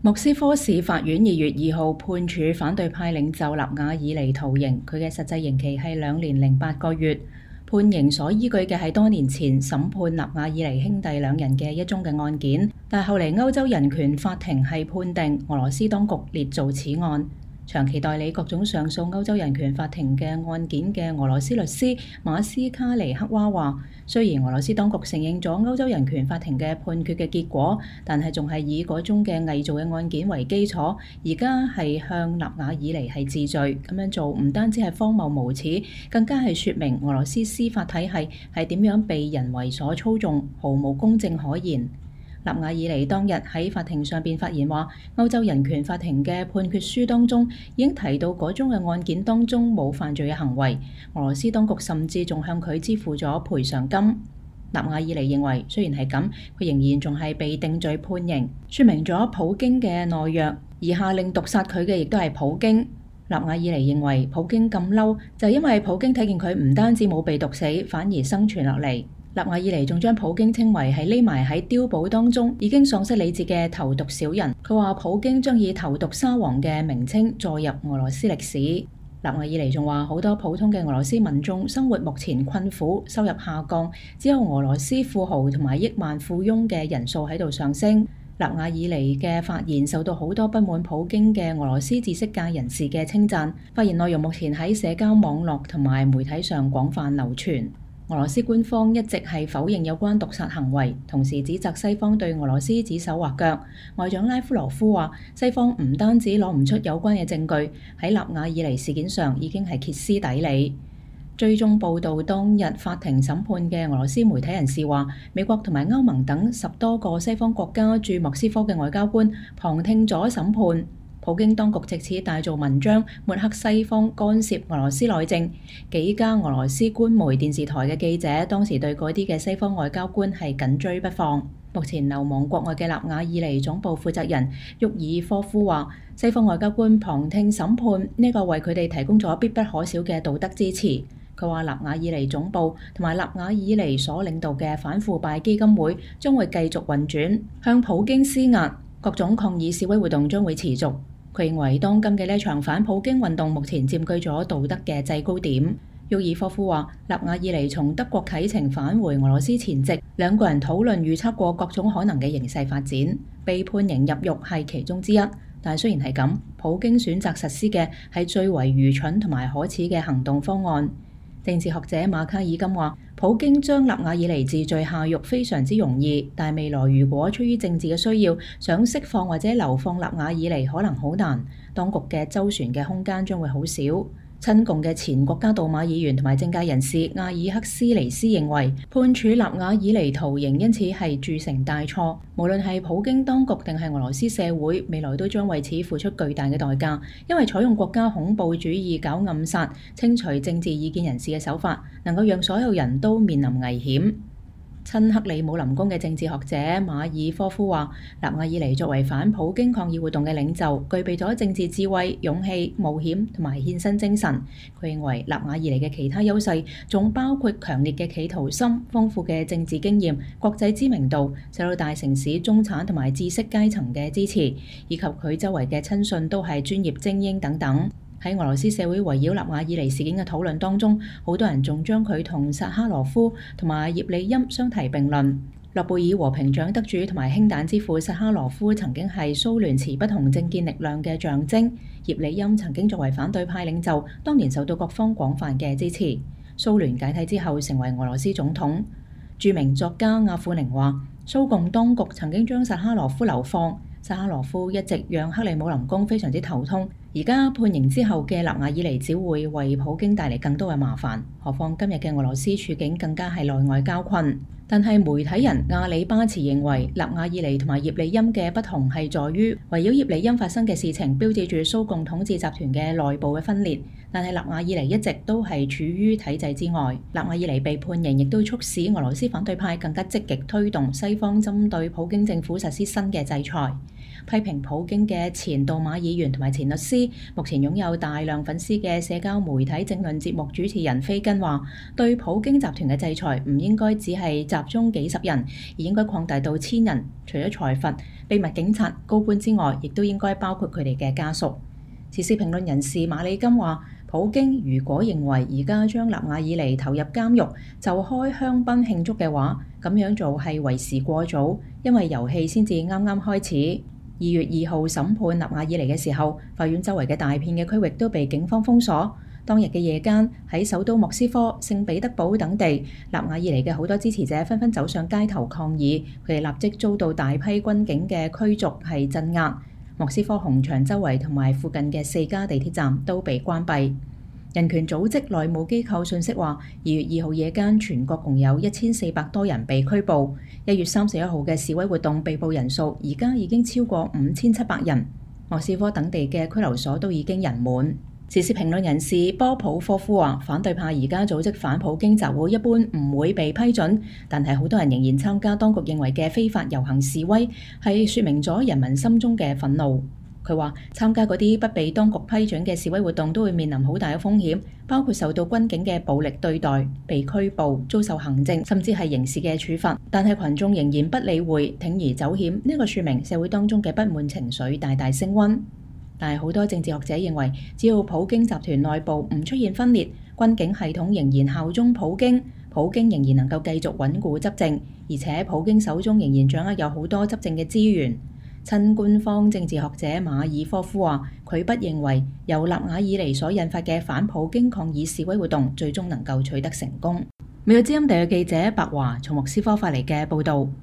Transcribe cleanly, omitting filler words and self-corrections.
莫斯科市法院2月2號判處反對派領袖納瓦爾尼徒刑，佢嘅實際刑期係2年08個月。判刑所依據嘅係多年前審判納瓦爾尼兄弟兩人嘅一宗嘅案件，但後嚟歐洲人權法庭係判定俄羅斯當局捏造此案。長期代理各種上訴歐洲人權法庭嘅案件嘅俄羅斯律師馬斯卡尼克娃話，雖然俄羅斯當局承認咗歐洲人權法庭嘅判決嘅結果，但係仲係以嗰宗嘅偽造嘅案件為基礎，而家係向納瓦爾尼係治罪。咁樣做唔單止係荒謬無恥，更加係說明俄羅斯司法體系係點樣被人為所操縱，毫無公正可言。納瓦爾尼當日喺法庭上邊發言話，歐洲人權法庭嘅判決書當中已經提到嗰宗嘅案件當中冇犯罪嘅行為，俄羅斯當局甚至仲向佢支付咗賠償金。納瓦爾尼認為，雖然係咁，佢仍然仲係被定罪判刑，說明咗普京嘅懦弱，而下令毒殺佢嘅亦都係普京。納瓦爾尼認為，普京咁嬲就係因為普京睇見佢唔單止冇被毒死，反而生存落嚟。納瓦爾尼仲將普京稱為係匿埋喺碉堡當中已經喪失理智嘅投毒小人。佢話普京將以投毒沙皇嘅名稱載入俄羅斯歷史。納瓦爾尼仲話，好多普通嘅俄羅斯民眾生活目前困苦，收入下降，只有俄羅斯富豪同埋億萬富翁嘅人數喺度上升。納瓦爾尼嘅發言受到好多不滿普京嘅俄羅斯知識界人士嘅稱讚。發言內容目前喺社交網絡同埋媒體上廣泛流傳。俄羅斯官方一直係否認有關毒殺行為，同時指責西方對俄羅斯指手畫腳。外長拉夫羅夫話，西方唔單止攞唔出有關嘅證據，喺納瓦爾尼事件上已經係歇斯底里。追蹤報導當日法庭審判嘅俄羅斯媒體人士話，美國同埋歐盟等10多個西方國家駐莫斯科嘅外交官旁聽咗審判。普京當局藉此大做文章，抹黑西方干涉俄羅斯內政。幾家俄羅斯官媒電視台嘅記者當時對嗰啲嘅西方外交官係緊追不放。目前流亡國外嘅納瓦爾尼總部負責人沃爾科夫話，西方外交官旁聽審判呢個為佢哋提供咗必不可少嘅道德支持。佢話納瓦爾尼總部同埋納瓦爾尼所領導嘅反腐敗基金會將會繼續運轉，向普京施壓，各種抗議示威活動將會持續。佢認為當今嘅呢場反普京運動目前佔據咗道德嘅制高點。沃爾科夫話，納瓦爾尼從德國啟程返回俄羅斯前夕，兩個人討論預測過各種可能嘅形勢發展，被判刑入獄係其中之一。但雖然係咁，普京選擇實施嘅係最為愚蠢同埋可恥嘅行動方案。政治學者馬卡爾金話，普京將納瓦爾尼治罪下獄非常之容易，但未來如果出於政治嘅需要，想釋放或者流放納瓦爾尼可能好難，當局嘅周旋嘅空間將會好少。親共嘅前國家杜馬議員同埋政界人士阿爾克斯尼斯認為，判處納瓦爾尼徒刑因此係鑄成大錯。無論係普京當局定係俄羅斯社會，未來都將為此付出巨大嘅代價，因為採用國家恐怖主義搞暗殺、清除政治意見人士嘅手法，能夠讓所有人都面臨危險。親克里姆林宮嘅政治學者馬爾科夫話，納瓦爾尼作為反普京抗議活動嘅領袖，具備咗政治智慧、勇氣、冒險同埋獻身精神。佢認為納瓦爾尼嘅其他優勢仲包括強烈嘅企圖心、豐富嘅政治經驗、國際知名度、受到大城市中產同埋知識階層嘅支持，以及佢周圍嘅親信都係專業精英等等。喺俄羅斯社會圍繞納瓦爾尼事件嘅討論當中，好多人仲將佢同薩哈羅夫同埋葉利欽相提並論。諾貝爾和平獎得主同埋氫彈之父薩哈羅夫曾經係蘇聯持不同政見力量嘅象徵，葉利欽曾經作為反對派領袖，當年受到各方廣泛嘅支持。蘇聯解體之後成為俄羅斯總統。著名作家亞庫寧話，蘇共當局曾經將薩哈羅夫流放，薩哈羅夫一直讓克里姆林宮非常之頭痛。而家判刑之後嘅納瓦爾尼只會為普京帶嚟更多嘅麻煩，何況今日嘅俄羅斯處境更加係內外交困。但係媒體人阿里巴茨認為，納瓦爾尼同埋葉利欽嘅不同係在於，圍繞葉利欽發生嘅事情標誌住蘇共統治集團嘅內部嘅分裂，但係納瓦爾尼一直都係處於體制之外。納瓦爾尼被判刑亦都促使俄羅斯反對派更加積極推動西方針對普京政府實施新嘅制裁。 批評普京嘅前杜馬議員同埋前律師，目前擁有大量粉絲嘅社交媒體政論節目主持人菲根話，對普京集團嘅制裁唔應該只係集中幾十人，而應該擴大到千人。除咗財閥、秘密警察、高官之外，亦都應該包括佢哋嘅家屬。時事評論人士馬里金話，普京如果認為而家將納瓦爾尼投入監獄就開香檳慶祝嘅話，咁樣做係為時過早，因為遊戲先至啱啱開始。2月2號審判納瓦爾尼嘅時候，法院周圍嘅大片嘅區域都被警方封鎖。當日嘅夜間，喺首都莫斯科、聖彼得堡等地，納瓦爾尼嘅好多支持者紛紛走上街頭抗議，佢哋立即遭到大批軍警嘅驅逐係鎮壓。莫斯科紅場周圍同埋附近嘅4家地鐵站都被關閉。人權組織內務機構訊息話，2月2號夜間全國共有1400多人被拘捕。1月31號嘅示威活動被捕人數而家已經超過5700人。莫斯科等地嘅拘留所都已經人滿。時事評論人士波普科夫話，反對派而家組織反普京集會一般唔會被批准，但係好多人仍然參加當局認為嘅非法遊行示威，係說明咗人民心中嘅憤怒。佢話參加嗰啲不被當局批准嘅示威活動都會面臨好大嘅風險，包括受到軍警嘅暴力對待、被拘捕、遭受行政甚至係刑事嘅處罰。但係群眾仍然不理會，鋌而走險，呢個說明社會當中嘅不滿情緒大大升溫。但係好多政治學者認為，只要普京集團內部唔出現分裂，軍警系統仍然效忠普京，普京仍然能夠繼續穩固執政，而且普京手中仍然掌握有好多執政嘅資源。親官方政治學者馬爾科夫話，佢不認為由納瓦爾尼所引發嘅反普京抗議示威活動最終能夠取得成功。美國之音特約記者白華從莫斯科發嚟嘅報導。